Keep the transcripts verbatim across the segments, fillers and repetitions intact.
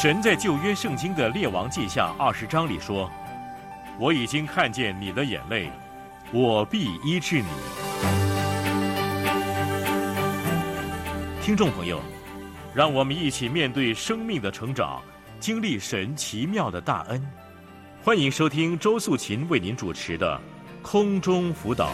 神在旧约圣经的列王记下二十章里说，我已经看见你的眼泪，我必医治你。听众朋友，让我们一起面对生命的成长，经历神奇妙的大恩。欢迎收听周素琴为您主持的空中辅导。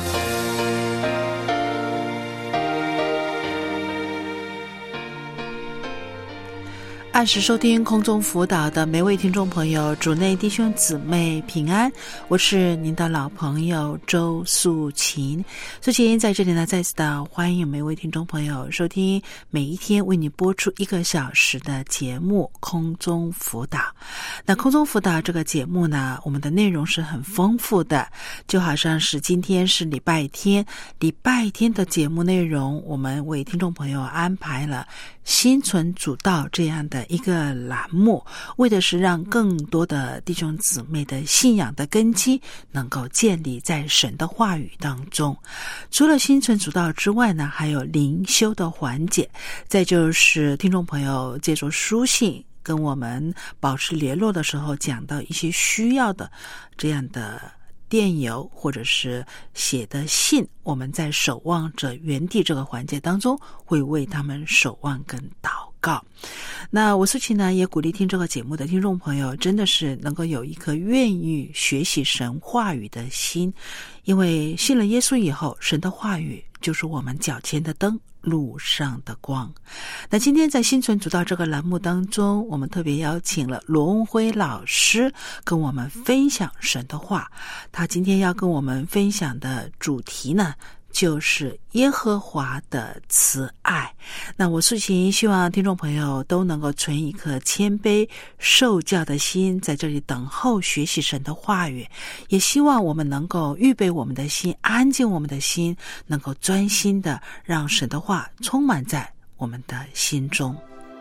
按时收听空中辅导的每位听众朋友，主内弟兄姊妹平安，我是您的老朋友周素琴。素琴在这里呢，再次的欢迎每位听众朋友收听每一天为你播出一个小时的节目空中辅导。那空中辅导这个节目呢，我们的内容是很丰富的，就好像是今天是礼拜天，礼拜天的节目内容，我们为听众朋友安排了心存主道这样的一个栏目，为的是让更多的弟兄姊妹的信仰的根基能够建立在神的话语当中。除了心存主道之外呢，还有灵修的环节，再就是听众朋友借助书信跟我们保持联络的时候，讲到一些需要的这样的电邮或者是写的信，我们在守望着原地这个环节当中会为他们守望跟祷告。那我素琴呢，也鼓励听这个节目的听众朋友，真的是能够有一颗愿意学习神话语的心，因为信了耶稣以后，神的话语就是我们脚前的灯，路上的光。那今天在心存主道这个栏目当中，我们特别邀请了罗文辉老师跟我们分享神的话。他今天要跟我们分享的主题呢，就是耶和华的慈爱。那我素琴希望听众朋友都能够存一颗谦卑受教的心，在这里等候学习神的话语，也希望我们能够预备我们的心，安静我们的心，能够专心的让神的话充满在我们的心中。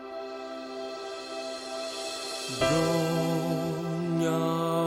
荣耀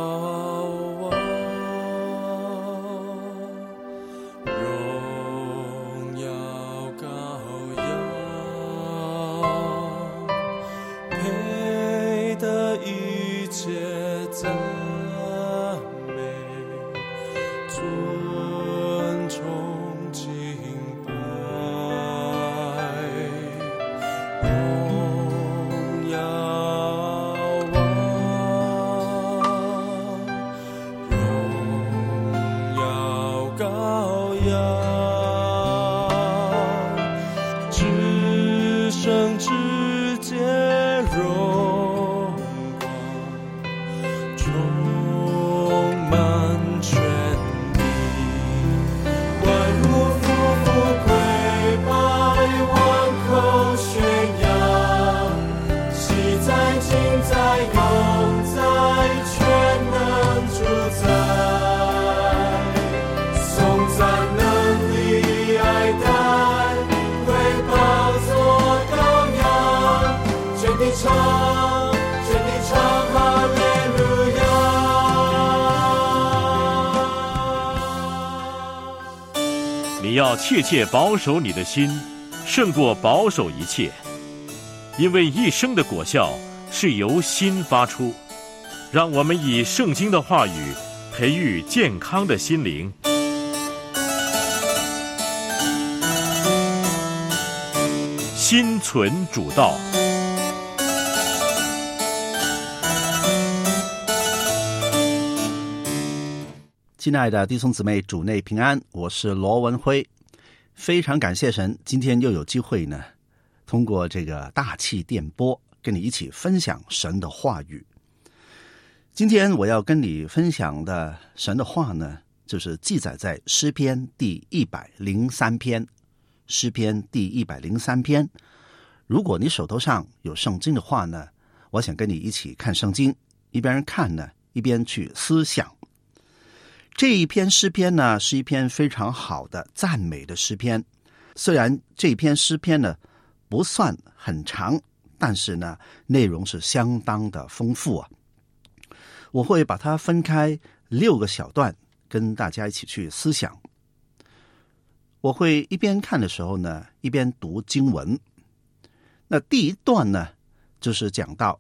你要切切保守你的心，胜过保守一切，因为一生的果效是由心发出。让我们以圣经的话语培育健康的心灵。心存主道。 亲爱的弟兄姊妹，主内平安，我是罗文辉。非常感谢神，今天又有机会呢，通过这个大气电波跟你一起分享神的话语。今天我要跟你分享的神的话呢，就是记载在诗篇第一百零三篇。诗篇第一百零三篇，如果你手头上有圣经的话呢，我想跟你一起看圣经，一边看呢，一边去思想。这一篇诗篇呢，是一篇非常好的赞美的诗篇。虽然这篇诗篇呢不算很长，但是呢内容是相当的丰富啊。我会把它分开六个小段跟大家一起去思想。我会一边看的时候呢，一边读经文。那第一段呢，就是讲到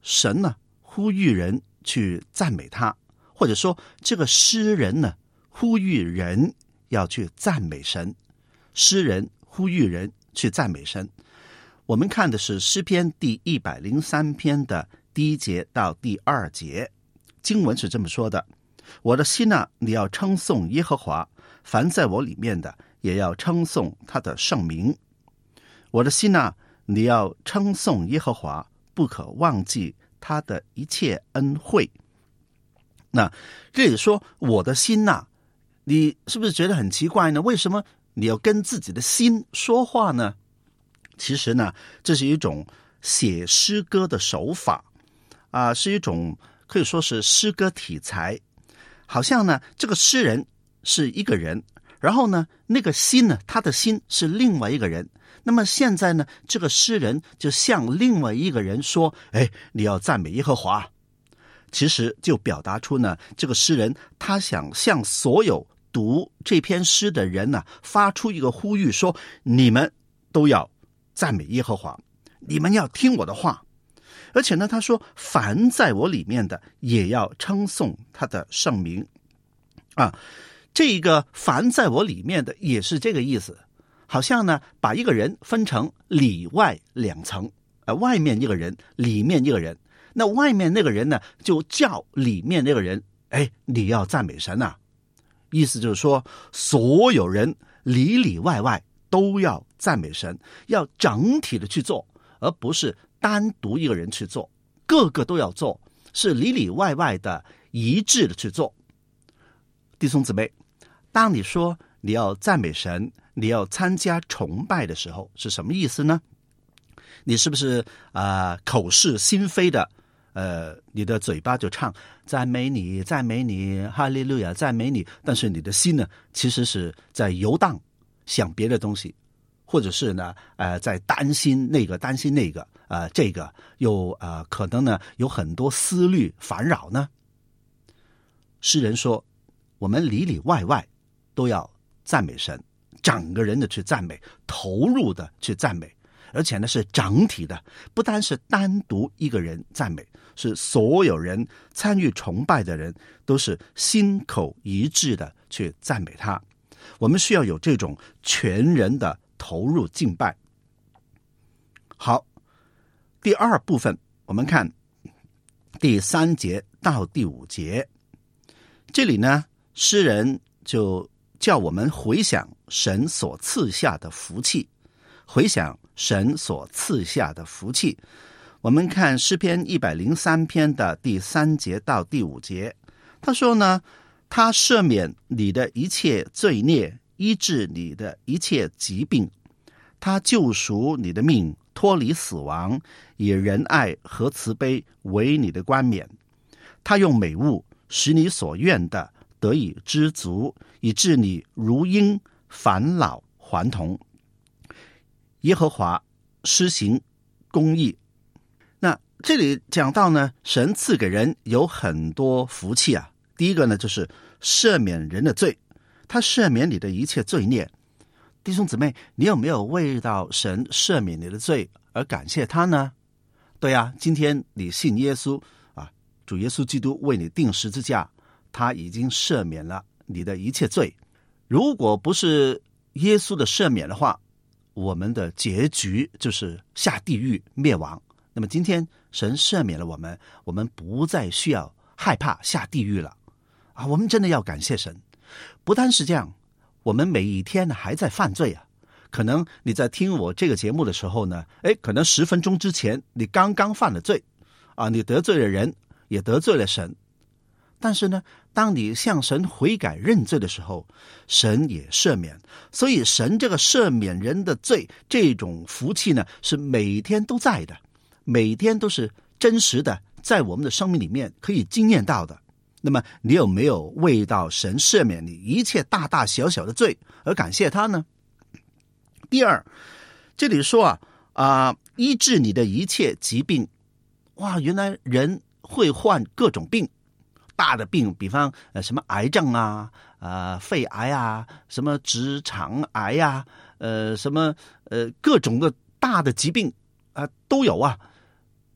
神呢呼吁人去赞美他，或者说这个诗人呢呼吁人要去赞美神，诗人呼吁人去赞美神。我们看的是诗篇第一百零三篇的第一节到第二节，经文是这么说的：我的心啊，你要称颂耶和华，凡在我里面的也要称颂他的圣名。我的心啊，你要称颂耶和华，不可忘记他的一切恩惠。那这里说我的心啊，你是不是觉得很奇怪呢？为什么你要跟自己的心说话呢？其实呢，这是一种写诗歌的手法啊、呃，是一种可以说是诗歌题材。好像呢，这个诗人是一个人，然后呢，那个心呢，他的心是另外一个人。那么现在呢，这个诗人就向另外一个人说：“哎，你要赞美耶和华。”其实就表达出呢，这个诗人他想向所有读这篇诗的人呢，发出一个呼吁，说：“你们都要赞美耶和华，你们要听我的话。”而且呢，他说凡在我里面的也要称颂他的圣名啊。这一个凡在我里面的也是这个意思，好像呢把一个人分成里外两层，呃，外面一个人，里面一个人。那外面那个人呢，就叫里面那个人，哎，你要赞美神啊。意思就是说，所有人里里外外都要赞美神，要整体的去做，而不是单独一个人去做，个个都要做，是里里外外的一致的去做。弟兄姊妹，当你说你要赞美神，你要参加崇拜的时候，是什么意思呢？你是不是啊、呃、口是心非的，呃，你的嘴巴就唱赞美你，赞美你，哈利路亚，赞美你，但是你的心呢，其实是在游荡，想别的东西，或者是呢，呃，在担心那个，担心那个，呃，这个又呃，可能呢有很多思虑烦扰呢。诗人说，我们里里外外都要赞美神，整个人的去赞美，投入的去赞美，而且呢是整体的，不单是单独一个人赞美，是所有人参与崇拜的人都是心口一致的去赞美他。我们需要有这种全人的投入敬拜。好，第二部分我们看第三节到第五节，这里呢诗人就叫我们回想神所赐下的福气，回想神所赐下的福气。我们看诗篇一百零三篇的第三节到第五节，他说呢，他赦免你的一切罪孽，医治你的一切疾病，他救赎你的命，脱离死亡，以仁爱和慈悲为你的冠冕。他用美物使你所愿的得以知足，以致你如鹰返老还童。耶和华施行公义。那这里讲到呢，神赐给人有很多福气啊。第一个呢，就是赦免人的罪，他赦免你的一切罪孽。弟兄姊妹，你有没有为到神赦免你的罪而感谢他呢？对啊，今天你信耶稣啊，主耶稣基督为你钉十字架，他已经赦免了你的一切罪。如果不是耶稣的赦免的话，我们的结局就是下地狱灭亡。那么今天神赦免了我们，我们不再需要害怕下地狱了啊！我们真的要感谢神。不单是这样，我们每一天还在犯罪啊。可能你在听我这个节目的时候呢，诶，可能十分钟之前你刚刚犯了罪啊，你得罪了人，也得罪了神。但是呢，当你向神悔改认罪的时候，神也赦免。所以神这个赦免人的罪，这种福气呢，是每天都在的，每天都是真实的，在我们的生命里面可以经验到的。那么你有没有为到神赦免你一切大大小小的罪而感谢他呢？第二，这里说啊啊、呃，医治你的一切疾病。哇，原来人会患各种病，大的病，比方呃什么癌症啊，呃肺癌啊，什么直肠癌呀、啊，呃什么呃各种的大的疾病啊、呃、都有啊。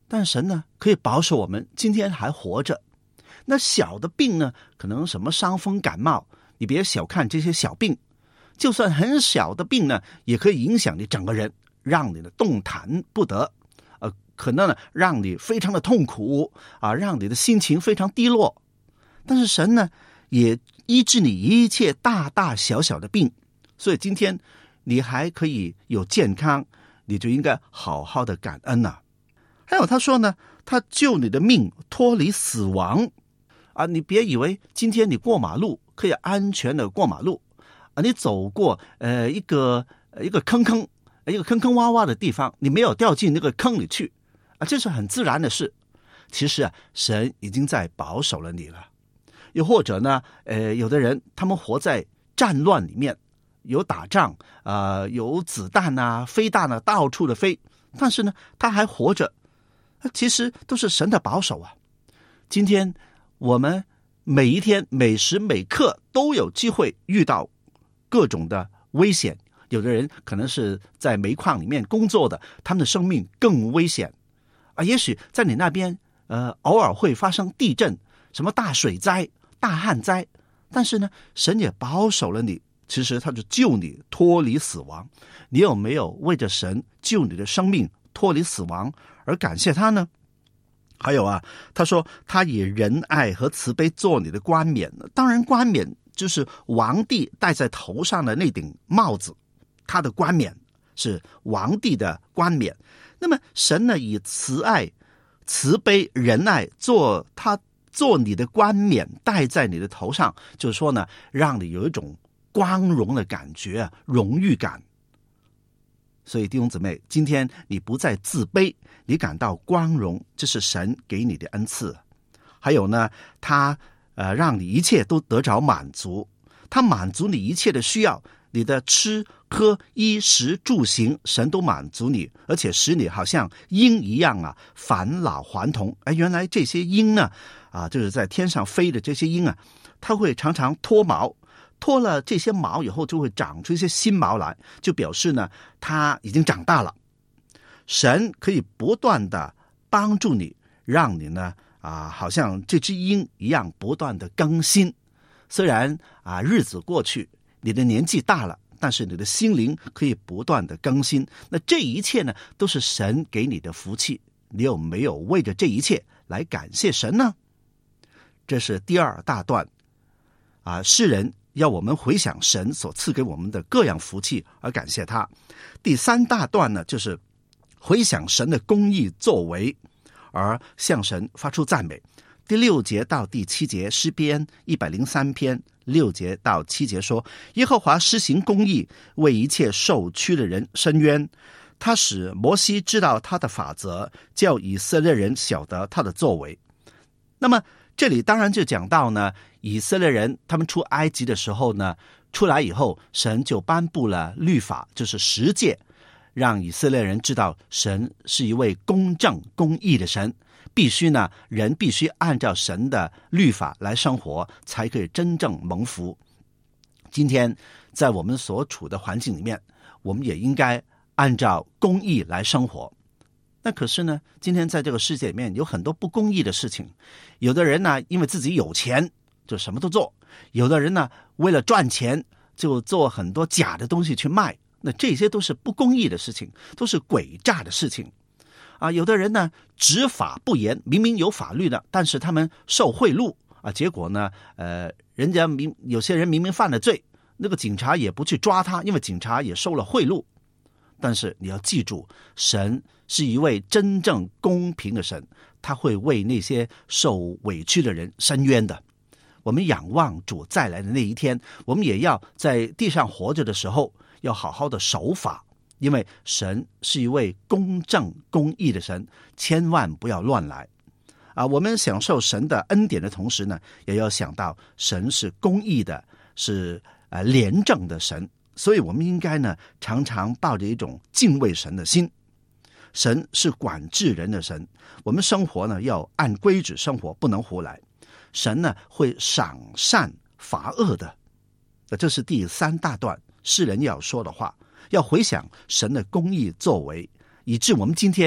但神呢可以保守我们今天还活着。那小的病呢，可能什么伤风感冒，你别小看这些小病，就算很小的病呢，也可以影响你整个人，让你的动弹不得，呃，可能呢让你非常的痛苦啊，让你的心情非常低落。但是神呢也医治你一切大大小小的病，所以今天你还可以有健康，你就应该好好的感恩啊。还有他说呢，他救你的命脱离死亡啊，你别以为今天你过马路可以安全的过马路啊，你走过呃一个一个坑坑一个坑坑洼洼的地方，你没有掉进那个坑里去啊，这是很自然的事。其实啊，神已经在保守了你了。又或者呢，呃，有的人他们活在战乱里面，有打仗啊、呃，有子弹啊、飞弹啊，到处的飞，但是呢，他还活着，其实都是神的保守啊。今天我们每一天每时每刻都有机会遇到各种的危险，有的人可能是在煤矿里面工作的，他们的生命更危险啊。也许在你那边，呃，偶尔会发生地震，什么大水灾、大旱灾，但是呢，神也保守了你，其实他就救你脱离死亡。你有没有为着神救你的生命脱离死亡而感谢他呢？还有啊，他说他以仁爱和慈悲做你的冠冕。当然冠冕就是王帝戴在头上的那顶帽子，他的冠冕是王帝的冠冕。那么神呢，以慈爱、慈悲、仁爱做他做你的冠冕，戴在你的头上，就是说呢，让你有一种光荣的感觉，荣誉感。所以弟兄姊妹，今天你不再自卑，你感到光荣，这是神给你的恩赐。还有呢，他呃让你一切都得着满足，他满足你一切的需要，你的吃喝衣食住行，神都满足你，而且使你好像鹰一样啊，返老还童。哎，原来这些鹰呢，啊，就是在天上飞的这些鹰啊，它会常常脱毛。脱了这些毛以后，就会长出一些新毛来，就表示呢，它已经长大了。神可以不断的帮助你，让你呢啊，好像这只鹰一样不断的更新。虽然啊日子过去，你的年纪大了，但是你的心灵可以不断的更新。那这一切呢，都是神给你的福气。你有没有为着这一切来感谢神呢？这是第二大段啊，诗人要我们回想神所赐给我们的各样福气而感谢他。第三大段呢，就是回想神的公义作为而向神发出赞美。第六节到第七节，诗篇一百零三篇六节到七节说，耶和华施行公义，为一切受屈的人伸冤。他使摩西知道他的法则，叫以色列人晓得他的作为。那么这里当然就讲到呢，以色列人他们出埃及的时候呢，出来以后，神就颁布了律法，就是十诫，让以色列人知道神是一位公正公义的神，必须呢，人必须按照神的律法来生活，才可以真正蒙福。今天在我们所处的环境里面，我们也应该按照公义来生活。那可是呢，今天在这个世界里面有很多不公义的事情。有的人呢，因为自己有钱就什么都做；有的人呢，为了赚钱就做很多假的东西去卖。那这些都是不公义的事情，都是诡诈的事情啊。有的人呢，执法不严，明明有法律的，但是他们受贿赂啊，结果呢，呃，人家明有些人明明犯了罪，那个警察也不去抓他，因为警察也收了贿赂。但是你要记住，神是一位真正公平的神，他会为那些受委屈的人伸冤的。我们仰望主再来的那一天，我们也要在地上活着的时候，要好好的守法，因为神是一位公正公义的神，千万不要乱来啊！我们享受神的恩典的同时呢，也要想到神是公义的，是呃廉政的神。所以我们应该呢，常常抱着一种敬畏神的心。神是管制人的神，我们生活呢要按规矩生活，不能胡来。神呢会赏善罚恶的。这是第三大段诗人要说的话，要回想神的公义作为，以致我们今天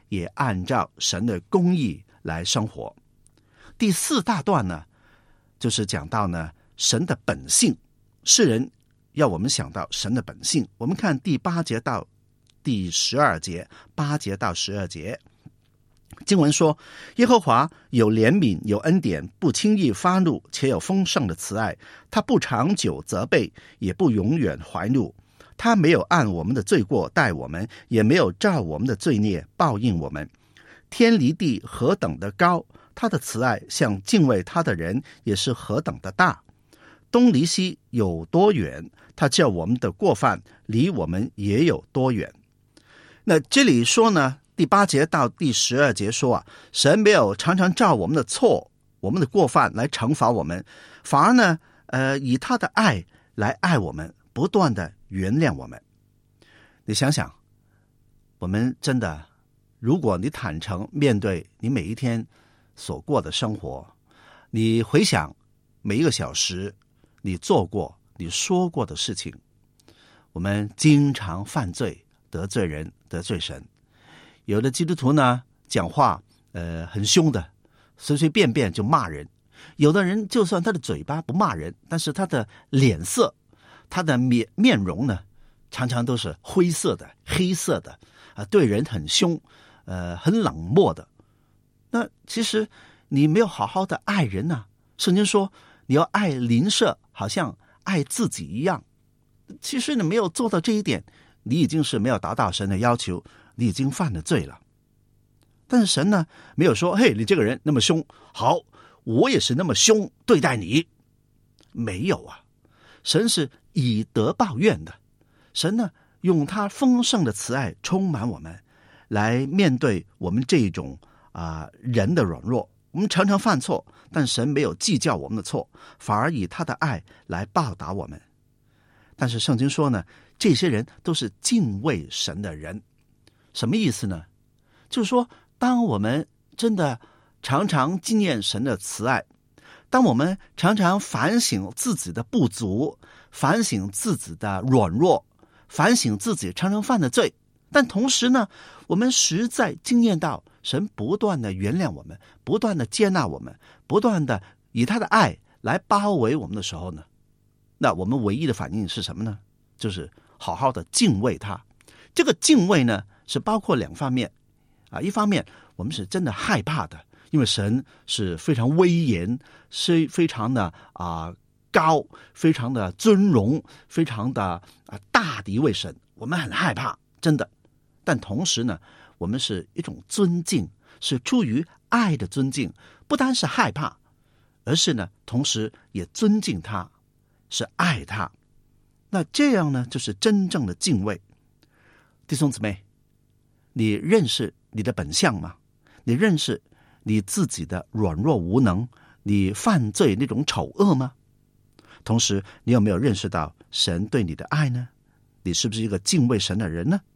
也按照神的公义来生活。第四大段呢，就是讲到呢神的本性，世人要我们想到神的本性。我们看第八节到第十二节，八节到十二节，经文说，耶和华有怜悯，有恩典，不轻易发怒，且有丰盛的慈爱。他不长久责备，也不永远怀怒。他没有按我们的罪过待我们，也没有照我们的罪孽报应我们。天离地何等的高，他的慈爱向敬畏他的人也是何等的大。东离西有多远，他叫我们的过犯离我们也有多远。那这里说呢，第八节到第十二节说啊，神没有常常照我们的错，我们的过犯来惩罚我们，反而呢，呃，以他的爱来爱我们，不断的原谅我们。你想想，我们真的，如果你坦诚面对你每一天所过的生活，你回想每一个小时你做过你说过的事情，我们经常犯罪，得罪人，得罪神。有的基督徒呢讲话呃很凶的，随随便便就骂人。有的人就算他的嘴巴不骂人，但是他的脸色，他的面面容呢常常都是灰色的，黑色的啊，对人很凶，呃很冷漠的。那其实你没有好好的爱人啊，圣经说你要爱邻舍好像爱自己一样。其实你没有做到这一点，你已经是没有达到神的要求，你已经犯了罪了。但是神呢没有说，嘿，你这个人那么凶，好，我也是那么凶对待你。没有啊，神是以德报怨的。神呢用他丰盛的慈爱充满我们，来面对我们这种啊、呃、人的软弱。我们常常犯错，但神没有计较我们的错，反而以他的爱来报答我们。但是圣经说呢，这些人都是敬畏神的人。什么意思呢？就是说，当我们真的常常纪念神的慈爱，当我们常常反省自己的不足，反省自己的软弱，反省自己常常犯的罪，但同时呢，我们实在经验到神不断的原谅我们，不断的接纳我们，不断的以他的爱来包围我们的时候呢，那我们唯一的反应是什么呢？就是好好的敬畏他。这个敬畏呢是包括两方面啊，一方面我们是真的害怕的，因为神是非常威严，是非常的啊高，非常的尊荣，非常的啊大的一位神，我们很害怕，真的。但同时呢，我们是一种尊敬，是出于爱的尊敬，不单是害怕，而是呢同时也尊敬他，是爱他。那这样呢就是真正的敬畏。弟兄姊妹，你认识你的本相吗？你认识你自己的软弱无能，你犯罪那种丑恶吗？同时你有没有认识到神对你的爱呢？你是不是一个敬畏神的人呢？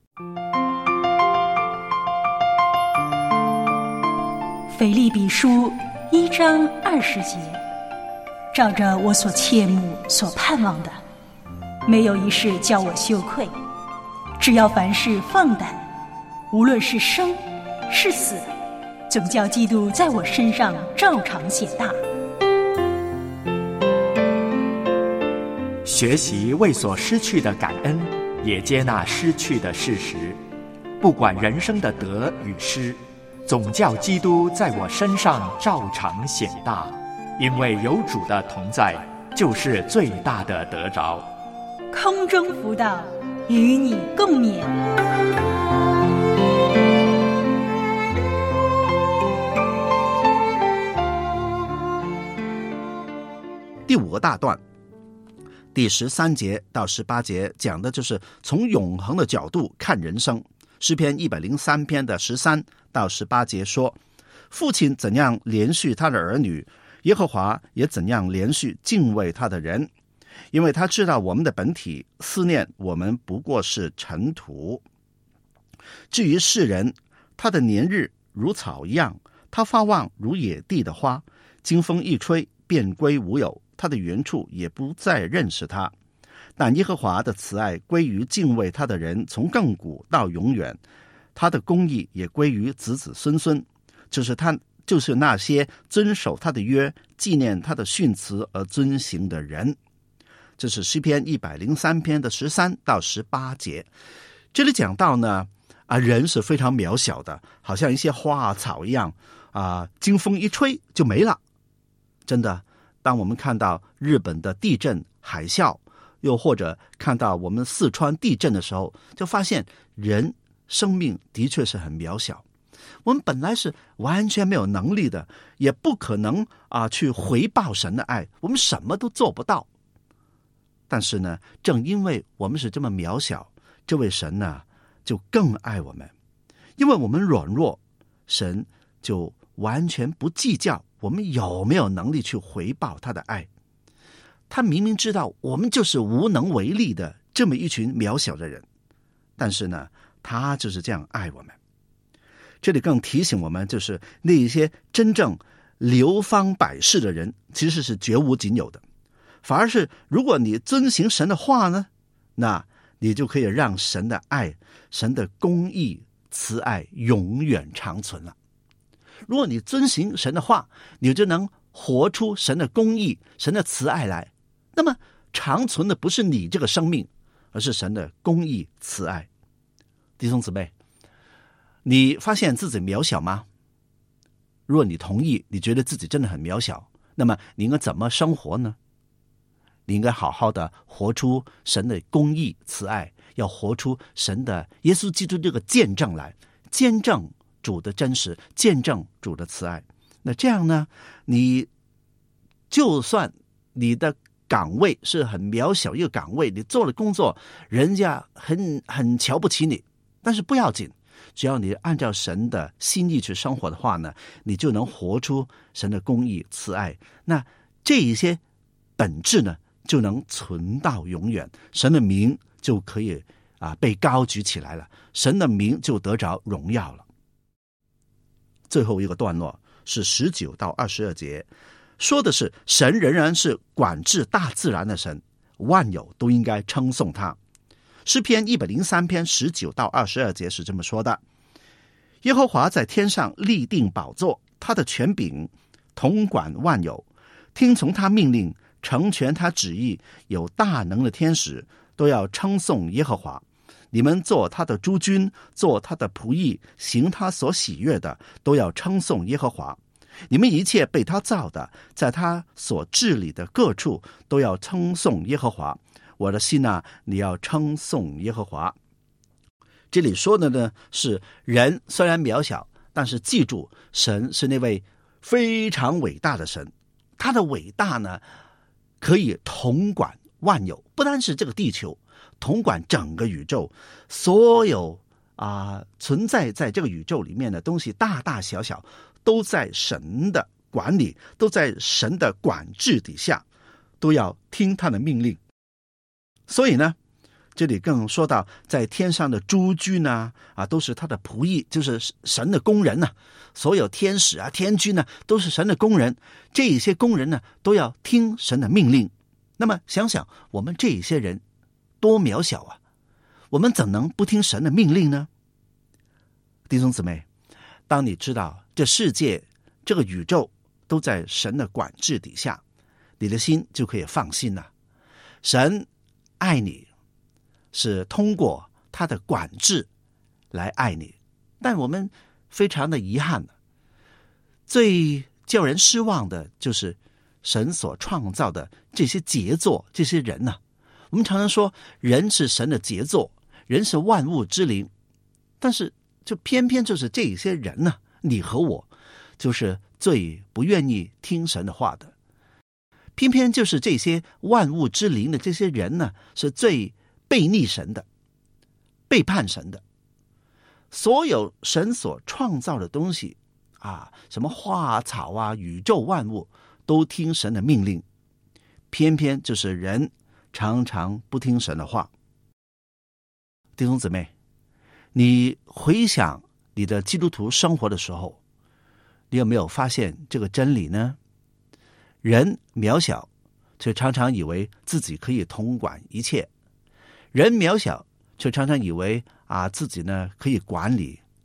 腓立比书一章二十节，照着我所切慕所盼望的，没有一事叫我羞愧，只要凡事放胆，无论是生是死，总叫基督在我身上照常显大。 学习为所失去的感恩，也接纳失去的事实，不管人生的得与失，总叫基督在我身上照常显大。因为有主的同在，就是最大的得着。 空中辅导，与你共勉。 第五个大段，第十三节到十八节讲的就是从永恒的角度看人生。诗篇一百零三篇的十三到十八节说，父亲怎样连续他的儿女，耶和华也怎样连续敬畏他的人，因为他知道我们的本体，思念我们不过是尘土。至于世人，他的年日如草一样，他发旺如野地的花，经风一吹便归无有，他的原处也不再认识他。但耶和华的慈爱归于敬畏他的人，从亘古到永远。 他的公义也归于子子孙孙，就是他就是那些遵守他的约、纪念他的训词而遵行的人。这是诗篇一百零三篇的十三到十八节。这里讲到呢，啊，人是非常渺小的，好像一些花草一样，啊，经风一吹就没了。真的，当我们看到日本的地震、海啸，又或者看到我们四川地震的时候，就发现人生命的确是很渺小。我们本来是完全没有能力的，也不可能啊去回报神的爱，我们什么都做不到。但是呢，正因为我们是这么渺小，这位神呢就更爱我们。因为我们软弱，神就完全不计较我们有没有能力去回报他的爱。他明明知道我们就是无能为力的这么一群渺小的人，但是呢，他就是这样爱我们。这里更提醒我们，就是那一些真正流芳百世的人其实是绝无仅有的，反而是如果你遵行神的话呢，那你就可以让神的爱、神的公义、慈爱永远长存了。如果你遵行神的话，你就能活出神的公义、神的慈爱来，那么长存的不是你这个生命，而是神的公义、慈爱。弟兄姊妹，你发现自己渺小吗？如果你同意，你觉得自己真的很渺小，那么你应该怎么生活呢？你应该好好的活出神的公义、慈爱，要活出神的耶稣基督这个见证来，见证主的真实，见证主的慈爱。那这样呢，你就算你的岗位是很渺小一个岗位，你做了工作，人家很很瞧不起你，但是不要紧，只要你按照神的心意去生活的话呢，你就能活出神的公义、慈爱。那这一些本质呢，就能存到永远，神的名就可以啊被高举起来了，神的名就得着荣耀了。最后一个段落是十九到二十二节，说的是神仍然是管制大自然的神，万有都应该称颂他。诗篇一百零三篇十九到二十二节是这么说的：耶和华在天上立定宝座，他的权柄统管万有，听从他命令，成全他旨意，有大能的天使都要称颂耶和华。你们做他的诸军，做他的仆役，行他所喜悦的，都要称颂耶和华。你们一切被他造的，在他所治理的各处，都要称颂耶和华。我的心啊，你要称颂耶和华。这里说的呢，是人虽然渺小，但是记住，神是那位非常伟大的神，他的伟大呢，可以统管万有，不单是这个地球，统管整个宇宙，所有啊、呃、存在在这个宇宙里面的东西，大大小小，都在神的管理，都在神的管制底下，都要听他的命令。所以呢，这里更说到，在天上的诸军呢，啊，都是他的仆役，就是神的工人呢、啊。所有天使啊、天军呢，都是神的工人。这些工人呢，都要听神的命令。那么想想，我们这些人多渺小啊！我们怎能不听神的命令呢？弟兄姊妹，当你知道这世界、这个宇宙都在神的管制底下，你的心就可以放心了。神爱你，是通过他的管制来爱你，但我们非常的遗憾，最叫人失望的就是神所创造的这些杰作，这些人呢、啊？我们常常说人是神的杰作，人是万物之灵，但是就偏偏就是这些人呢、啊，你和我就是最不愿意听神的话的。偏偏就是这些万物之灵的这些人呢，是最背逆神的，背叛神的。所有神所创造的东西啊，什么花草啊，宇宙万物都听神的命令，偏偏就是人常常不听神的话。弟兄姊妹，你回想你的基督徒生活的时候，你有没有发现这个真理呢？人渺小，却常常以为自己可以统管一切；人渺小，却常常以为啊自己呢可以管理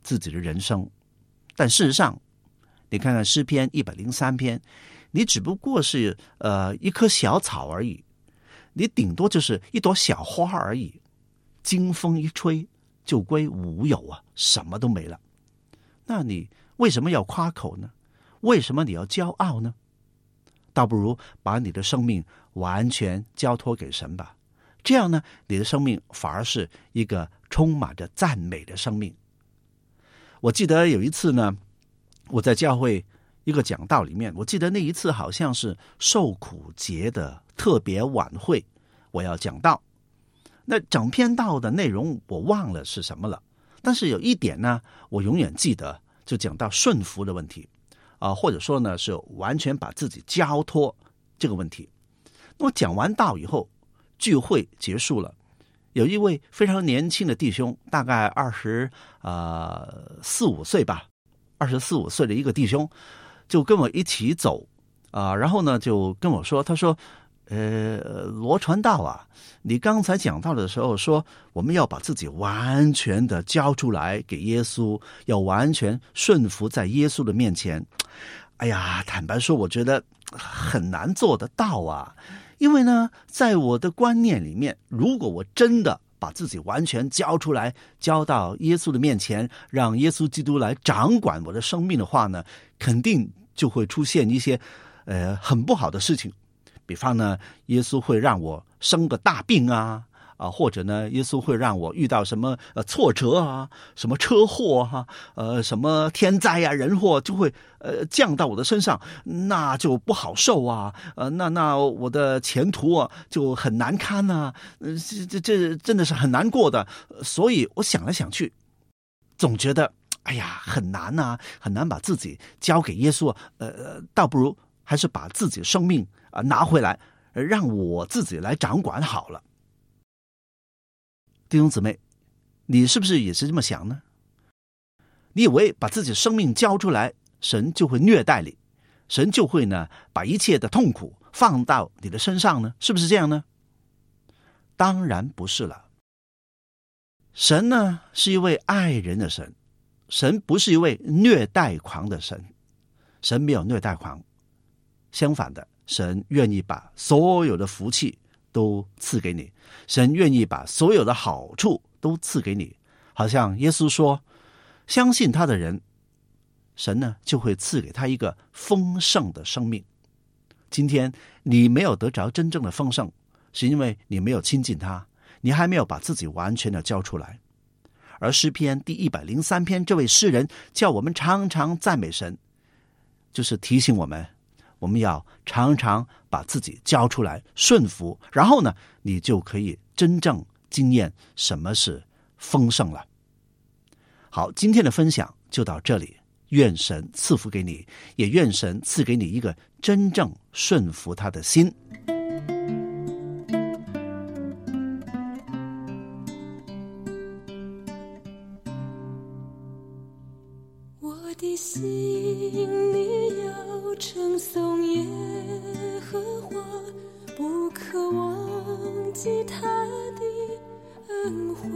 自己的人生。但事实上，你看看诗篇一百零三篇，你只不过是呃一棵小草而已，你顶多就是一朵小花而已，经风一吹就归无有啊，什么都没了。那你为什么要夸口呢？为什么你要骄傲呢？倒不如把你的生命完全交托给神吧，这样呢，你的生命反而是一个充满着赞美的生命。我记得有一次呢，我在教会一个讲道里面，我记得那一次好像是受苦节的特别晚会，我要讲道。那整篇道的内容我忘了是什么了，但是有一点呢，我永远记得，就讲到顺服的问题啊、呃，或者说呢是完全把自己交托这个问题。那么讲完道以后，聚会结束了，有一位非常年轻的弟兄，大概二十呃四五岁吧，二十四五岁的一个弟兄，就跟我一起走啊、呃，然后呢就跟我说，他说。呃，罗传道啊，你刚才讲到的时候说，我们要把自己完全的交出来给耶稣，要完全顺服在耶稣的面前。哎呀，坦白说，我觉得很难做得到啊。因为呢，在我的观念里面，如果我真的把自己完全交出来，交到耶稣的面前，让耶稣基督来掌管我的生命的话呢，肯定就会出现一些呃很不好的事情。比方呢，耶稣会让我生个大病啊，啊，或者呢，耶稣会让我遇到什么呃挫折啊，什么车祸啊，呃，什么天灾啊，人祸就会呃降到我的身上，那就不好受啊，呃，那那我的前途啊就很难堪啊，呃，这这这真的是很难过的。所以我想来想去，总觉得哎呀很难啊，很难把自己交给耶稣，呃，倒不如还是把自己生命啊拿回来，让我自己来掌管好了。弟兄姊妹，你是不是也是这么想呢？你以为把自己生命交出来，神就会虐待你，神就会呢把一切的痛苦放到你的身上呢？是不是这样呢？当然不是了。神呢是一位爱人的神，神不是一位虐待狂的神，神没有虐待狂。相反的，神愿意把所有的福气都赐给你，神愿意把所有的好处都赐给你。好像耶稣说，相信他的人，神呢就会赐给他一个丰盛的生命。今天你没有得着真正的丰盛，是因为你没有亲近他，你还没有把自己完全的交出来。而诗篇第一百零三篇，这位诗人叫我们常常赞美神，就是提醒我们，我们要常常把自己交出来，顺服，然后呢，你就可以真正经验什么是丰盛了。好，今天的分享就到这里，愿神赐福给你，也愿神赐给你一个真正顺服他的心。 我的心里要称颂耶和华，不可忘记他的恩惠，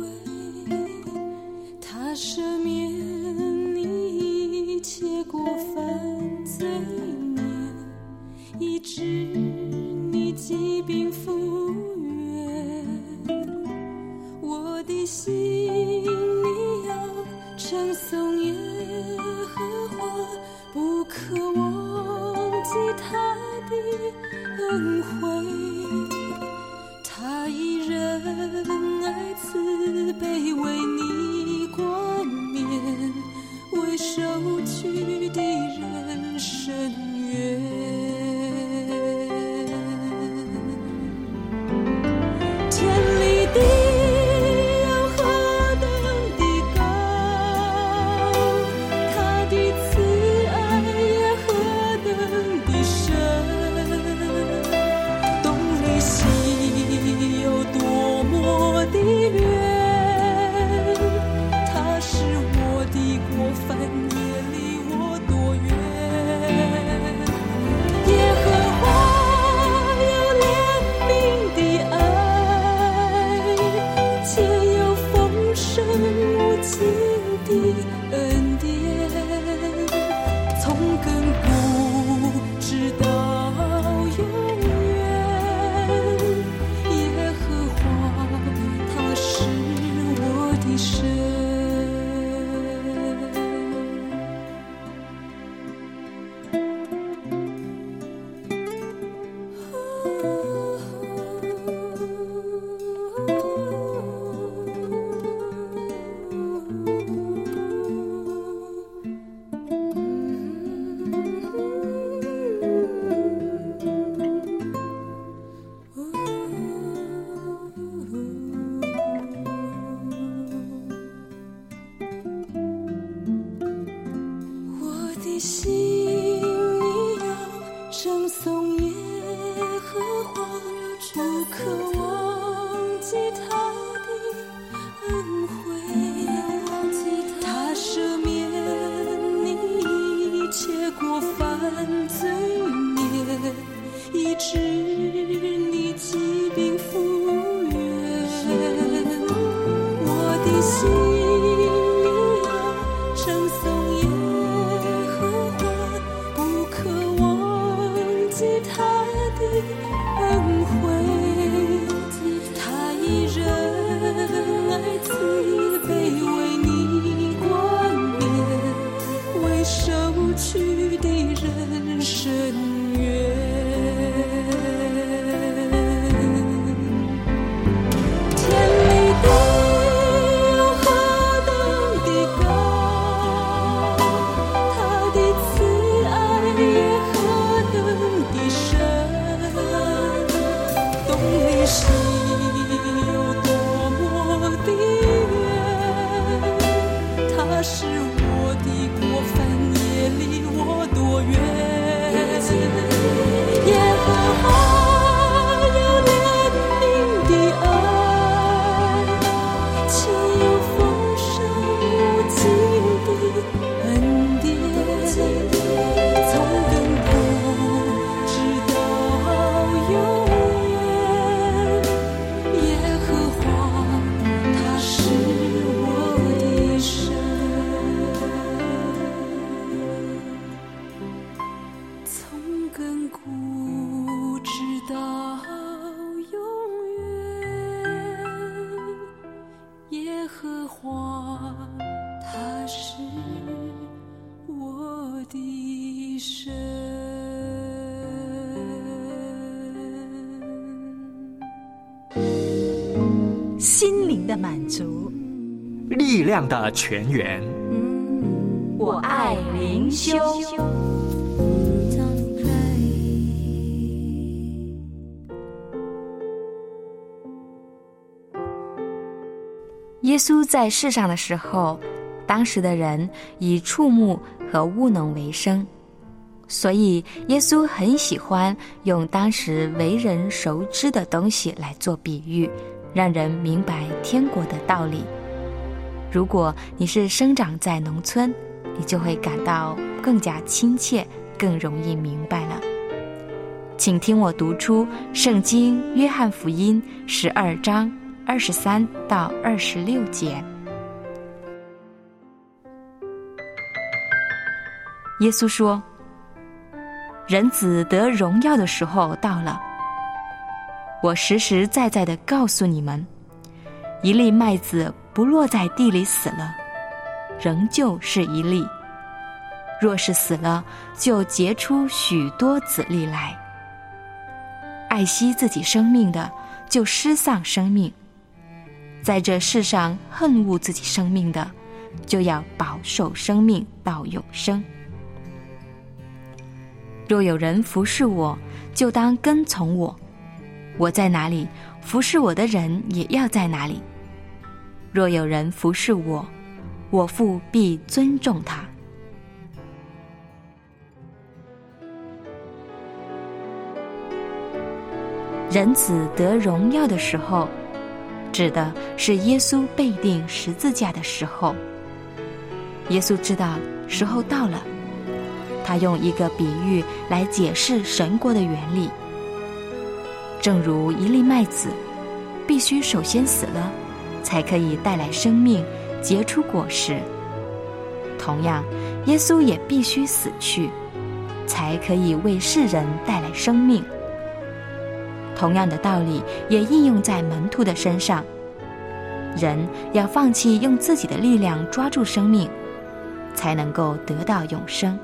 他赦免你一切过犯罪孽，医治你疾病复原。我的心里要称颂耶和华，不可忘记他的恩惠，他以仁爱慈悲为你冠冕，为受屈的人伸冤。天离地有何等的高，他的慈爱也何等的深， 亘古直到永远。耶和华他是我的神。 心灵的满足， 力量的泉源。 我爱灵修。 耶稣在世上的时候，当时的人以畜牧和务农为生，所以耶稣很喜欢用当时为人熟知的东西来做比喻，让人明白天国的道理。如果你是生长在农村，你就会感到更加亲切，更容易明白了。请听我读出圣经约翰福音十二章二十三到二十六节。耶稣说，人子得荣耀的时候到了。我实实在在地告诉你们，一粒麦子不落在地里死了，仍旧是一粒；若是死了，就结出许多子粒来。爱惜自己生命的，就失丧生命；在这世上恨恶自己生命的，就要保守生命到永生。若有人服侍我，就当跟从我。我在哪里，服侍我的人也要在哪里。若有人服侍我，我父必尊重他。人子得荣耀的时候，指的是耶稣被钉十字架的时候。耶稣知道时候到了，他用一个比喻来解释神国的原理。正如一粒麦子必须首先死了，才可以带来生命，结出果实。同样，耶稣也必须死去， 才可以为世人带来生命。同样的道理也应用在门徒的身上，人要放弃用自己的力量抓住生命，才能够得到永生。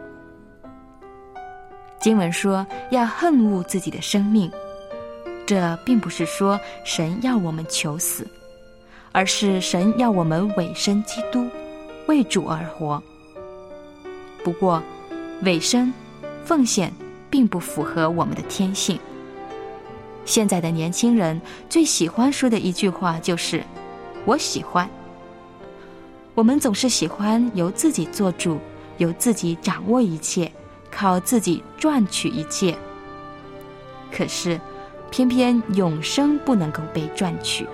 经文说要恨恶自己的生命，这并不是说神要我们求死，而是神要我们委身基督，为主而活。不过委身奉献并不符合我们的天性。现在的年轻人最喜欢说的一句话就是我喜欢。我们总是喜欢由自己做主，由自己掌握一切，靠自己赚取一切。可是偏偏永生不能够被赚取。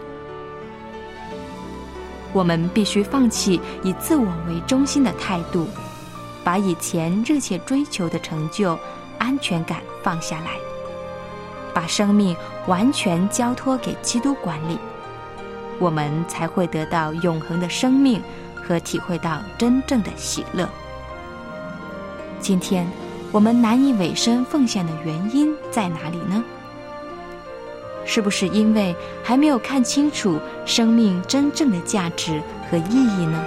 我们必须放弃以自我为中心的态度，把以前热切追求的成就、安全感放下来，把生命完全交托给基督管理，我们才会得到永恒的生命和体会到真正的喜乐。今天我们难以委身奉献的原因在哪里呢？是不是因为还没有看清楚生命真正的价值和意义呢？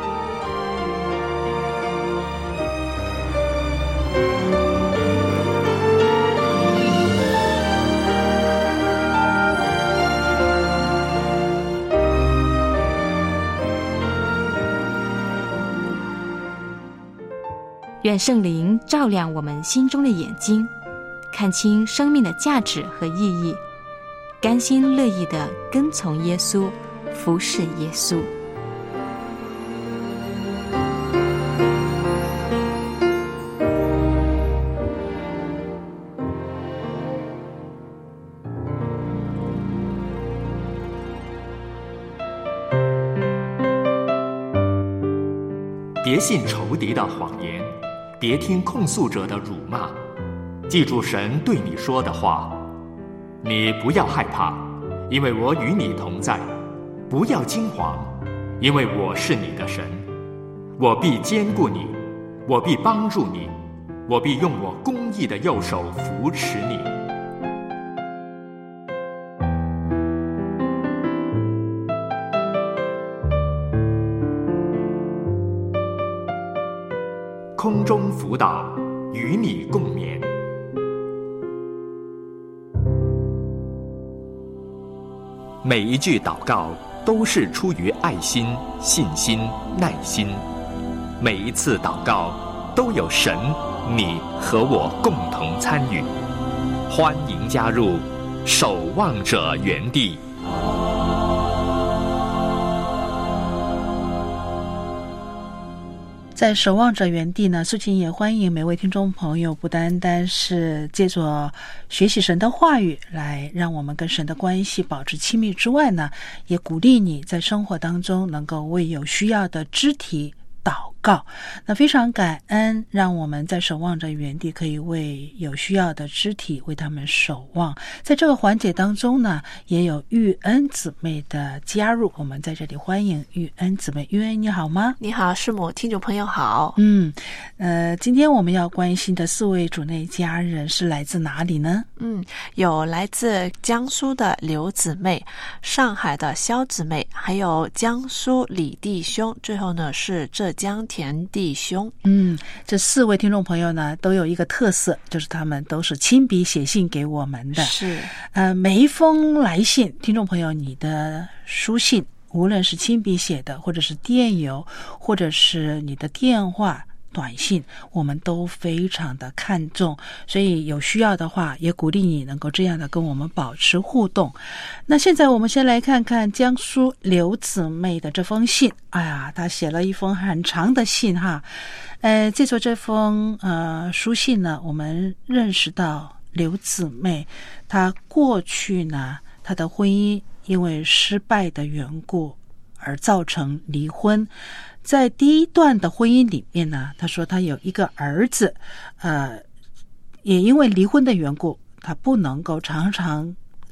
愿圣灵照亮我们心中的眼睛，看清生命的价值和意义，甘心乐意地跟从耶稣，服侍耶稣。 别信仇敌的谎言，别听控诉者的辱骂，记住神对你说的话。你不要害怕，因为我与你同在；不要惊惶，因为我是你的神。我必坚固你，我必帮助你，我必用我公义的右手扶持你。空中辅导，与你共勉。每一句祷告都是出于爱心、信心、耐心。每一次祷告都有神、你和我共同参与。欢迎加入守望者园地。 在守望者园地呢，素琴也欢迎每位听众朋友，不单单是借着学习神的话语来让我们跟神的关系保持亲密之外呢，也鼓励你在生活当中能够为有需要的肢体祷告。那非常感恩，让我们在守望者园地可以为有需要的肢体为他们守望。在这个环节当中呢，也有玉恩姊妹的加入，我们在这里欢迎玉恩姊妹。玉恩你好吗？ 你好，师母，听众朋友好。 嗯，呃，今天我们要关心的四位主内家人是来自哪里呢？ 嗯，有来自江苏的刘姊妹，上海的肖姊妹，还有江苏李弟兄，最后呢是浙江田弟兄。 嗯，这四位听众朋友呢都有一个特色，就是他们都是亲笔写信给我们的。 是， 呃，每一封来信，听众朋友你的书信，无论是亲笔写的，或者是电邮，或者是你的电话短信，我们都非常的看重，所以有需要的话也鼓励你能够这样的跟我们保持互动。那现在我们先来看看江苏刘姊妹的这封信。哎呀，她写了一封很长的信哈。呃，借助这封呃书信呢，我们认识到刘姊妹她过去呢，她的婚姻因为失败的缘故而造成离婚。在第一段的婚姻里面呢，他说他有一个儿子，呃，也因为离婚的缘故，他不能够常常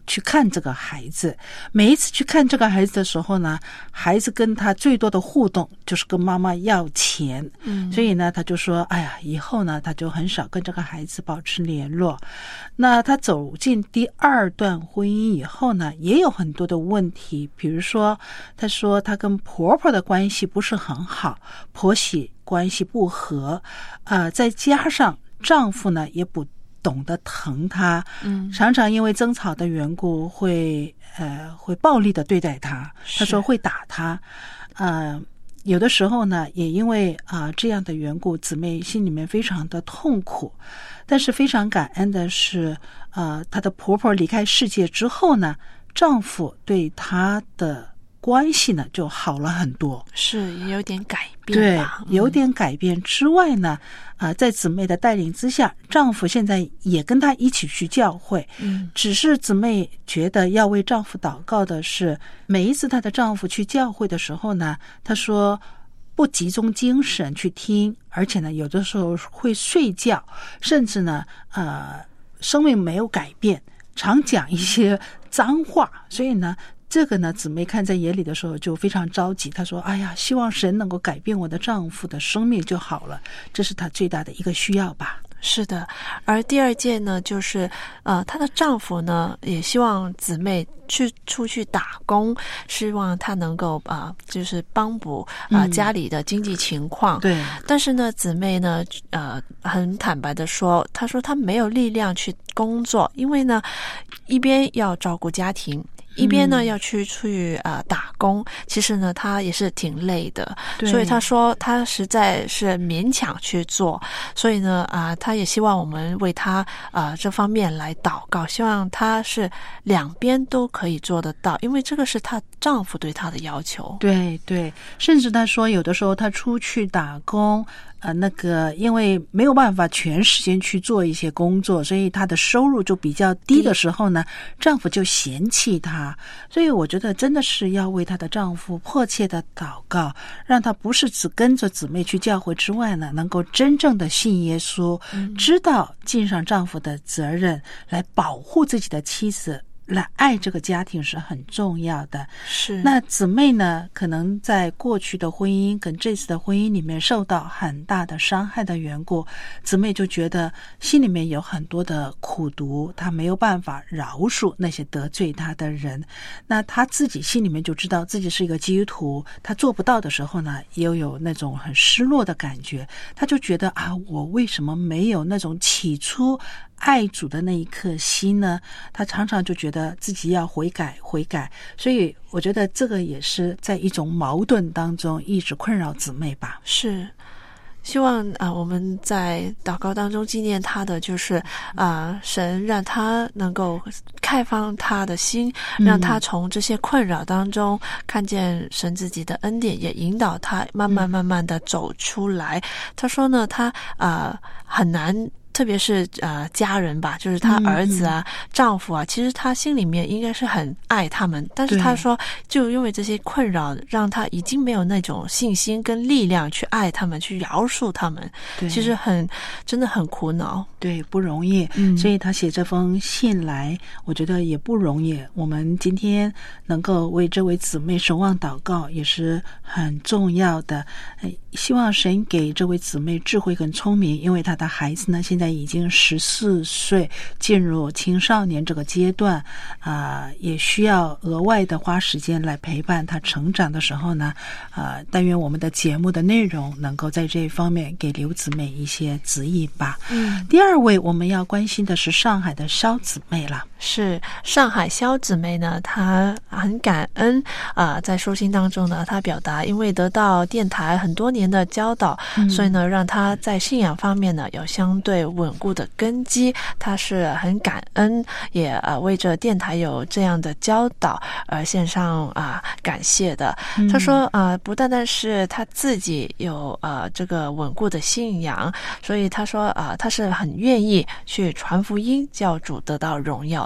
去看这个孩子。每一次去看这个孩子的时候呢，孩子跟他最多的互动就是跟妈妈要钱，嗯，所以呢他就说哎呀，以后呢他就很少跟这个孩子保持联络。那他走进第二段婚姻以后呢，也有很多的问题，比如说他说他跟婆婆的关系不是很好，婆媳关系不和，呃，再加上丈夫呢也不懂得疼她，嗯，常常因为争吵的缘故会呃会暴力的对待她，她说会打她，呃有的时候呢也因为啊、呃、这样的缘故，姊妹心里面非常的痛苦。但是非常感恩的是，呃她的婆婆离开世界之后呢，丈夫对她的关系呢就好了很多， 是也有点改变吧。 对，有点改变之外呢，啊、呃，在姊妹的带领之下，丈夫现在也跟她一起去教会。嗯，只是姊妹觉得要为丈夫祷告的是，每一次她的丈夫去教会的时候呢，她说不集中精神去听，而且呢，有的时候会睡觉，甚至呢，呃，生命没有改变，常讲一些脏话，所以呢。这个呢，姊妹看在眼里的时候就非常着急。她说：“哎呀，希望神能够改变我的丈夫的生命就好了，这是她最大的一个需要吧。” 是的，而第二件呢，就是呃，她的丈夫呢也希望姊妹去出去打工，希望她能够啊、呃，就是帮补啊、呃、家里的经济情况。 对， 但是呢，姊妹呢，呃，很坦白的说，她说她没有力量去工作，因为呢，一边要照顾家庭。一边呢要去去呃打工，其实呢他也是挺累的，所以他说他实在是勉强去做，所以呢啊、呃、他也希望我们为他啊、呃、这方面来祷告，希望他是两边都可以做得到，因为这个是她丈夫对她的要求。 对对，甚至他说有的时候他出去打工。呃，那个，因为没有办法全时间去做一些工作，所以她的收入就比较低的时候呢，丈夫就嫌弃她。所以我觉得真的是要为她的丈夫迫切的祷告，让她不是只跟着姊妹去教会之外呢，能够真正的信耶稣，嗯、知道尽上丈夫的责任，来保护自己的妻子。来爱这个家庭是很重要的。 是， 那姊妹呢，可能在过去的婚姻跟这次的婚姻里面受到很大的伤害的缘故，姊妹就觉得心里面有很多的苦毒，她没有办法饶恕那些得罪她的人。那她自己心里面就知道自己是一个基督徒，她做不到的时候呢，又有那种很失落的感觉。她就觉得啊，我为什么没有那种起初爱主的那一颗心呢？他常常就觉得自己要悔改悔改，所以我觉得这个也是在一种矛盾当中一直困扰姊妹吧。 是，希望啊、呃，我们在祷告当中纪念他的就是啊、呃，神让他能够开放他的心，让他从这些困扰当中看见神自己的恩典，也引导他慢慢慢慢的走出来。嗯、他说呢，他啊、呃、很难。特别是呃家人吧，就是她儿子啊、嗯、丈夫啊，其实她心里面应该是很爱他们，但是她说就因为这些困扰，让她已经没有那种信心跟力量去爱他们，去饶恕他们，其实很真的很苦恼， 对，不容易。嗯，所以她写这封信来，我觉得也不容易。我们今天能够为这位姊妹守望祷告，也是很重要的。希望神给这位姊妹智慧跟聪明，因为她的孩子呢现在已经十四岁，进入青少年这个阶段，啊、呃，也需要额外的花时间来陪伴他成长的时候呢，啊、呃，但愿我们的节目的内容能够在这一方面给刘姊妹一些指引吧。嗯，第二位我们要关心的是上海的肖姊妹了。 是上海肖姊妹呢，她很感恩啊、呃，在书信当中呢，她表达因为得到电台很多年的教导，嗯、所以呢，让她在信仰方面呢有相对稳固的根基，她是很感恩，也呃为着电台有这样的教导而献上啊、呃、感谢的。嗯、她说啊、呃，不单单是她自己有呃这个稳固的信仰，所以她说啊、呃，她是很愿意去传福音，叫主得到荣耀的。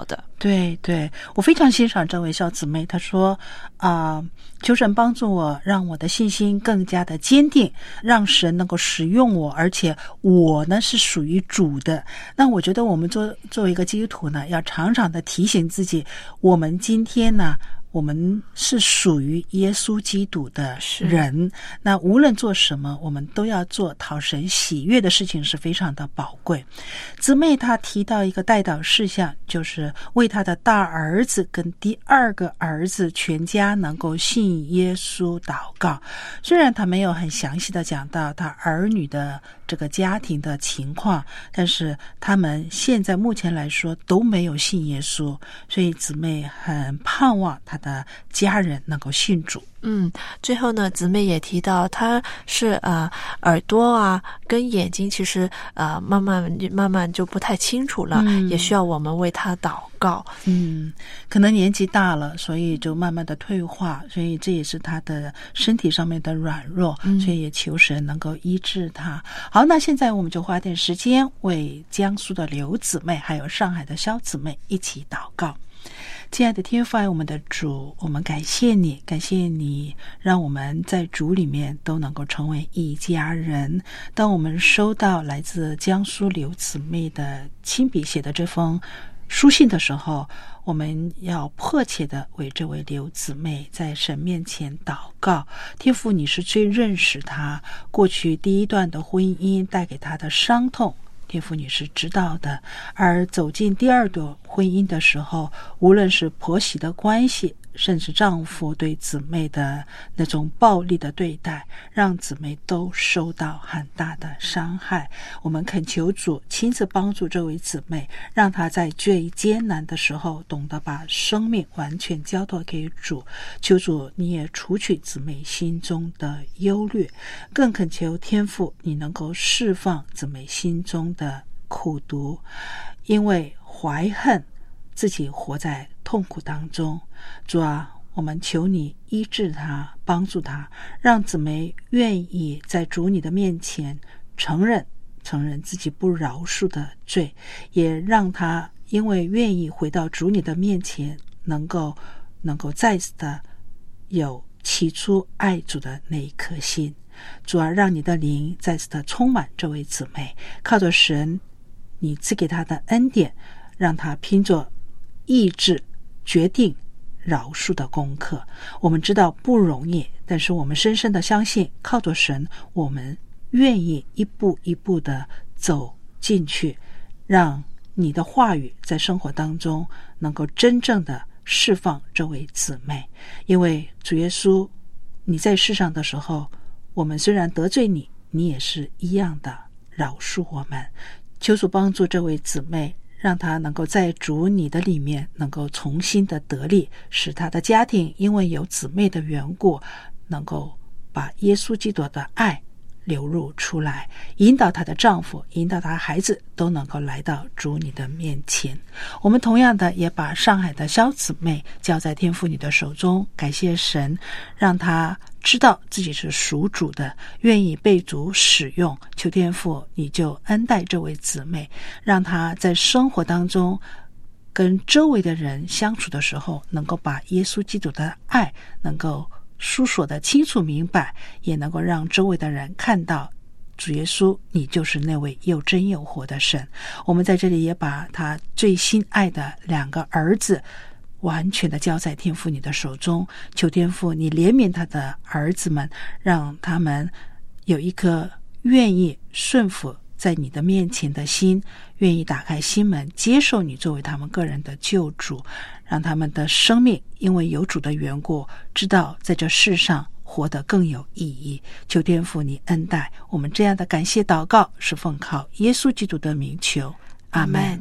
对对，我非常欣赏这位小姊妹，她说啊、呃，求神帮助我，让我的信心更加的坚定，让神能够使用我，而且我呢是属于主的。那我觉得我们做作为一个基督徒呢，要常常的提醒自己，我们今天呢，我们是属于耶稣基督的人，那无论做什么，我们都要做讨神喜悦的事情，是非常的宝贵。姊妹她提到一个代祷事项，就是为她的大儿子跟第二个儿子全家能够信耶稣祷告。虽然她没有很详细的讲到她儿女的这个家庭的情况，但是他们现在目前来说都没有信耶稣，所以姊妹很盼望她的家人能够信主。 嗯，最后呢，姊妹也提到，她是呃耳朵啊跟眼睛其实呃慢慢慢慢就不太清楚了，嗯、也需要我们为她祷告。 嗯，可能年纪大了，所以就慢慢的退化，所以这也是她的身体上面的软弱，嗯、所以也求神能够医治她。好，那现在我们就花点时间为江苏的刘姊妹还有上海的肖姊妹一起祷告。亲爱的天父，爱我们的主，我们感谢你，感谢你让我们在主里面都能够成为一家人。当我们收到来自江苏刘姊妹的亲笔写的这封书信的时候，我们要迫切的为这位刘姊妹在神面前祷告。天父，你是最认识她过去第一段的婚姻带给她的伤痛，天父你是知道的，而走进第二段婚姻的时候，无论是婆媳的关系，甚至丈夫对姊妹的那种暴力的对待，让姊妹都受到很大的伤害。我们恳求主亲自帮助这位姊妹，让她在最艰难的时候懂得把生命完全交托给主。求主你也除去姊妹心中的忧虑，更恳求天父你能够释放姊妹心中的苦毒，因为怀恨自己活在痛苦当中。主啊，我们求你医治他，帮助他，让姊妹愿意在主你的面前承认承认自己不饶恕的罪，也让他因为愿意回到主你的面前，能够能够再次的有起初爱主的那一颗心。主啊，让你的灵再次的充满这位姊妹，靠着神你赐给他的恩典，让他拼着意志决定饶恕的功课。我们知道不容易，但是我们深深的相信，靠着神我们愿意一步一步的走进去，让你的话语在生活当中能够真正的释放这位姊妹。因为主耶稣你在世上的时候，我们虽然得罪你，你也是一样的饶恕我们。求主帮助这位姊妹，让她能够在主你的里面能够重新的得力，使她的家庭因为有姊妹的缘故，能够把耶稣基督的爱流入出来，引导她的丈夫，引导她孩子都能够来到主你的面前。我们同样的也把上海的肖姊妹交在天父你的手中，感谢神让她知道自己是属主的，愿意被主使用。求天父你就恩待这位姊妹，让她在生活当中跟周围的人相处的时候，能够把耶稣基督的爱能够述说的清楚明白，也能够让周围的人看到主耶稣你就是那位又真又活的神。我们在这里也把他最心爱的两个儿子完全的交在天父你的手中，求天父你怜悯他的儿子们，让他们有一颗愿意顺服在你的面前的心，愿意打开心门接受你作为他们个人的救主，让他们的生命因为有主的缘故，知道在这世上活得更有意义。求天父你恩待我们，这样的感谢祷告是奉靠耶稣基督的名求，阿们。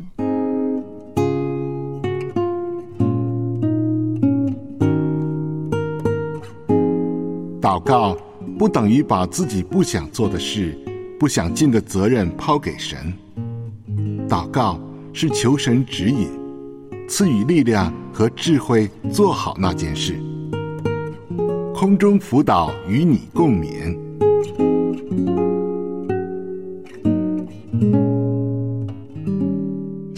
祷告不等于把自己不想做的事、不想尽的责任抛给神。祷告是求神指引，赐予力量和智慧做好那件事。空中辅导与你共勉。 谢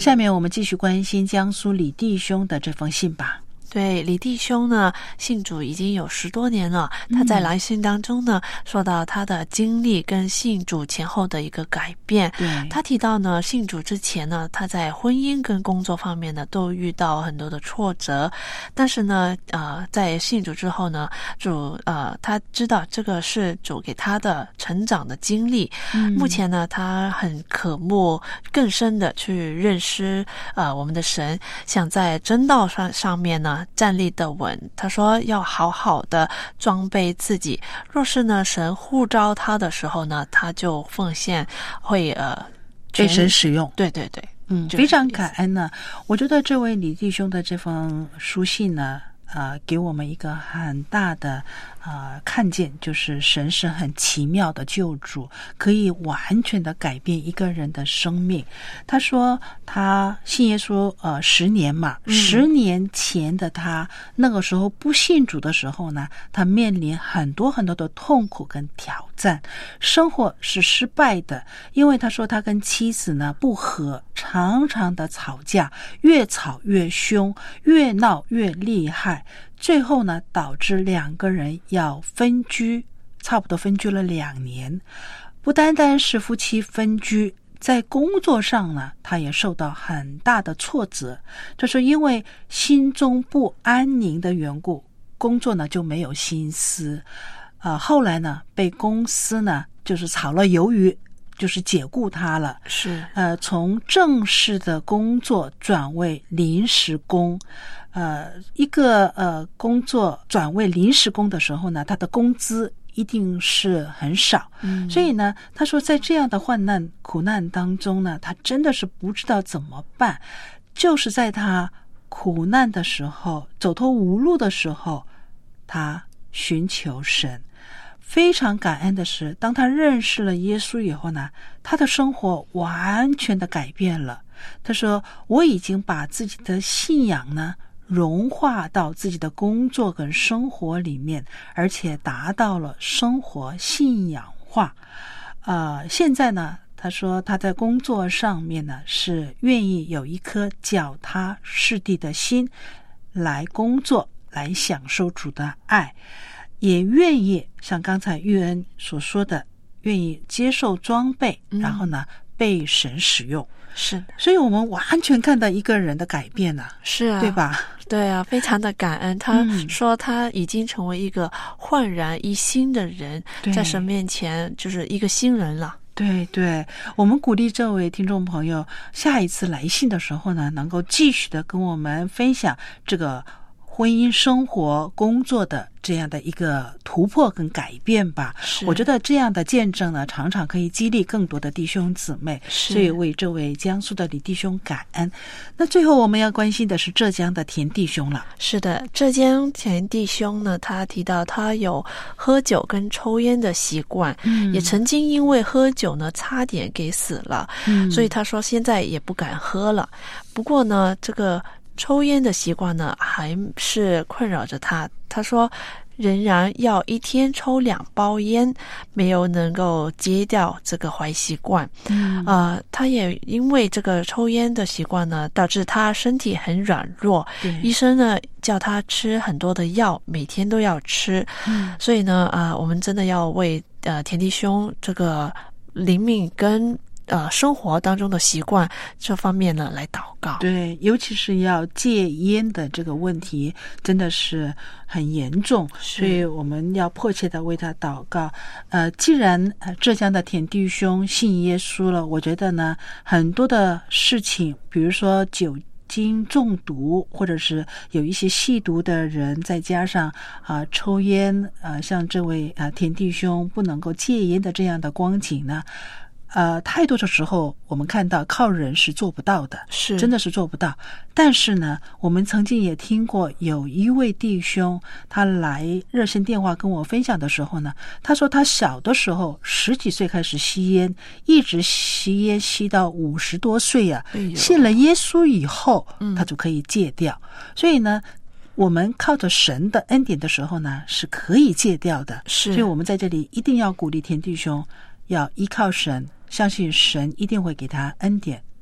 下面我们继续关心江苏李弟兄的这封信吧。 对，李弟兄呢信主已经有十多年了，他在来信当中呢、嗯、说到他的经历跟信主前后的一个改变。 对， 他提到呢信主之前呢，他在婚姻跟工作方面呢都遇到很多的挫折，但是呢呃在信主之后呢，主呃他知道这个是主给他的成长的经历、嗯、目前呢他很渴慕更深的去认识呃我们的神，想在真道上上面呢站立的稳。他说要好好的装备自己，若是呢神呼召他的时候呢，他就奉献，会呃被神使用。 对对对， 嗯，非常感恩呢。我觉得这位李弟兄的这封书信呢，呃，给我们一个很大的呃看见，就是神是很奇妙的救主，可以完全的改变一个人的生命。他说他信耶稣呃十年嘛、嗯、十年前的他那个时候不信主的时候呢，他面临很多很多的痛苦跟挑战，生活是失败的，因为他说他跟妻子呢不和，常常的吵架，越吵越凶，越闹越厉害，最后呢导致两个人要分居，差不多分居了两年。不单单是夫妻分居，在工作上呢他也受到很大的挫折，就是因为心中不安宁的缘故，工作呢就没有心思。呃，后来呢被公司呢就是炒了鱿鱼，就是解雇他了， 是呃，从正式的工作转为临时工。呃，一个呃工作转为临时工的时候呢，他的工资一定是很少，嗯，所以呢，他说在这样的患难苦难当中呢，他真的是不知道怎么办。就是在他苦难的时候，走投无路的时候，他寻求神。非常感恩的是，当他认识了耶稣以后呢，他的生活完全的改变了。他说我已经把自己的信仰呢融化到自己的工作跟生活里面，而且达到了生活信仰化。呃，现在呢他说他在工作上面呢是愿意有一颗脚踏实地的心来工作，来享受主的爱，也愿意像刚才玉恩所说的，愿意接受装备、嗯、然后呢被神使用。 是的， 所以我们完全看到一个人的改变啊， 是啊， 对吧？ 对啊，非常的感恩。他说他已经成为一个焕然一新的人，在神面前就是一个新人了。 对对，我们鼓励这位听众朋友下一次来信的时候呢，能够继续的跟我们分享这个婚姻生活工作的这样的一个突破跟改变吧。我觉得这样的见证呢，常常可以激励更多的弟兄姊妹，所以为这位江苏的李弟兄感恩。那最后我们要关心的是浙江的田弟兄了。 是的，浙江田弟兄呢，他提到他有喝酒跟抽烟的习惯、嗯、也曾经因为喝酒呢差点给死了、嗯、所以他说现在也不敢喝了。不过呢这个抽烟的习惯呢还是困扰着他，他说仍然要一天抽两包烟，没有能够戒掉这个坏习惯。嗯，呃，他也因为这个抽烟的习惯呢，导致他身体很软弱。医生呢叫他吃很多的药，每天都要吃。嗯，所以呢，啊、呃，我们真的要为呃田弟兄这个灵命跟呃，生活当中的习惯这方面呢来祷告。 对，尤其是要戒烟的这个问题真的是很严重，所以我们要迫切的为他祷告。呃，既然呃浙江的田弟兄信耶稣了，我觉得呢很多的事情，比如说酒精中毒，或者是有一些吸毒的人，再加上啊、呃、抽烟啊、呃，像这位啊、呃、田弟兄不能够戒烟的这样的光景呢，呃，太多的时候我们看到靠人是做不到的， 是真的是做不到。但是呢，我们曾经也听过有一位弟兄，他来热线电话跟我分享的时候呢，他说他小的时候十几岁开始吸烟，一直吸烟吸到五十多岁啊，哎、信了耶稣以后，他就可以戒掉。嗯、所以呢，我们靠着神的恩典的时候呢，是可以戒掉的。是，所以我们在这里一定要鼓励田弟兄，要依靠神，相信神一定会给他恩典，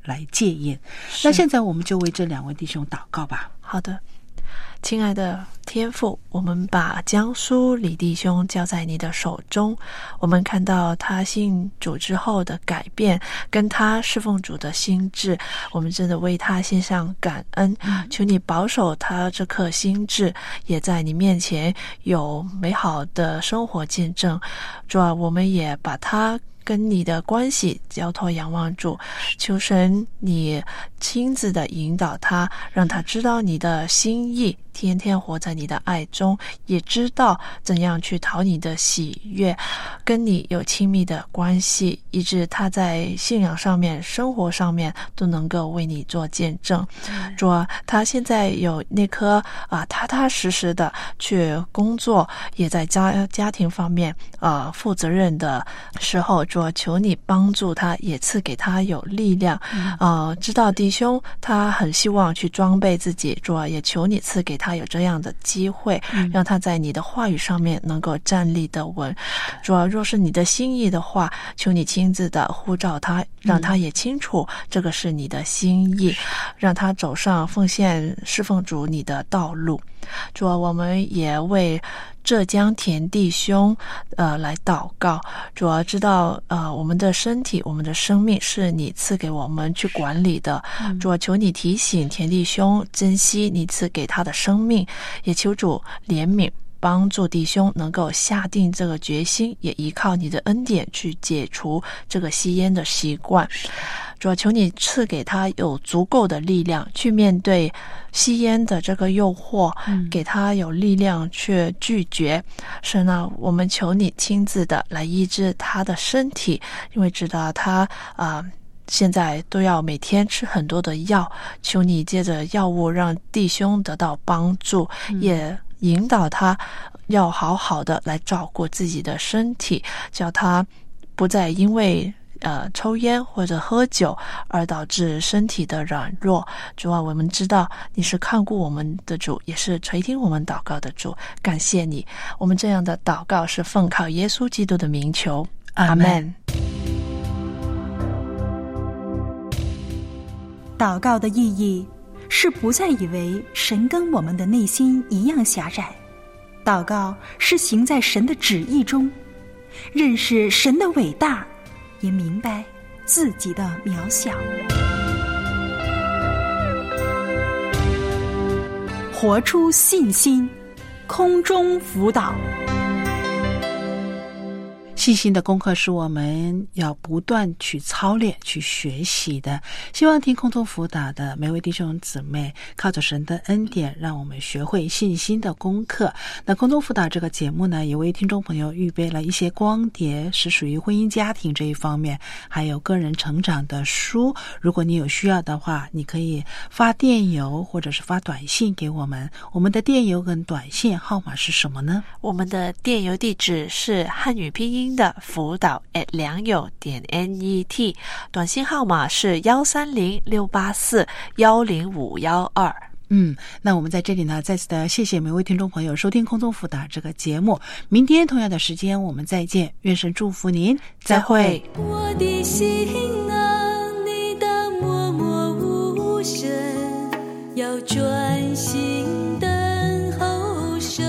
来戒烟。那现在我们就为这两位弟兄祷告吧。 好的，亲爱的天父，我们把江苏李弟兄交在你的手中，我们看到他信主之后的改变，跟他侍奉主的心志，我们真的为他献上感恩。求你保守他这颗心志，也在你面前有美好的生活见证。主啊，我们也把他跟你的关系交托仰望主，求神你亲自的引导他，让他知道你的心意，天天活在你的爱中，也知道怎样去讨你的喜悦，跟你有亲密的关系，以致他在信仰上面生活上面都能够为你做见证。主啊，他现在有那颗啊踏踏实实的去工作，也在家家庭方面啊负责任的时候，主啊，求你帮助他，也赐给他有力量。嗯、呃，知道弟兄他很希望去装备自己，主啊，也求你赐给他有这样的机会，嗯、让他在你的话语上面能够站立得稳。主啊，若是你的心意的话，求你亲自的呼召他，让他也清楚这个是你的心意，嗯、让他走上奉献侍奉主你的道路。主啊，我们也为浙江田弟兄呃来祷告。主要知道呃我们的身体我们的生命是你赐给我们去管理的，嗯、主要求你提醒田弟兄珍惜你赐给他的生命，也求主怜悯帮助弟兄能够下定这个决心，也依靠你的恩典去解除这个吸烟的习惯。主要求你赐给他有足够的力量去面对吸烟的这个诱惑，嗯、给他有力量去拒绝。神啊，我们求你亲自的来医治他的身体，因为知道他啊、呃、现在都要每天吃很多的药，求你借着药物让弟兄得到帮助，嗯、也引导他要好好的来照顾自己的身体，叫他不再因为呃，抽烟或者喝酒而导致身体的软弱。主啊，我们知道你是看顾我们的主，也是垂听我们祷告的主，感谢你。我们这样的祷告是奉靠耶稣基督的名求，阿们。 祷告的意义是不再以为神跟我们的内心一样狭窄，祷告是行在神的旨意中，认识神的伟大，也明白自己的渺小，活出信心，空中辅导。 信心的功课是我们要不断去操练去学习的，希望听空中辅导的每位弟兄姊妹靠着神的恩典，让我们学会信心的功课。那空中辅导这个节目呢，也为听众朋友预备了一些光碟，是属于婚姻家庭这一方面，还有个人成长的书。如果你有需要的话，你可以发电邮或者是发短信给我们。我们的电邮跟短信号码是什么呢？ 我们的电邮地址是汉语拼音的辅导 at 良友点 net， 短信号码是幺三零六八四幺零五幺二。 嗯，那我们在这里呢，再次的谢谢每位听众朋友收听空中辅导这个节目。明天同样的时间我们再见，愿神祝福您，再会。 我的心啊，你当默默无声，要专心等候神。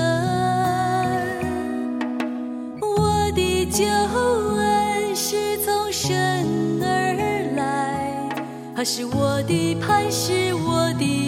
救恩是从神而来，他是我的磐石，我的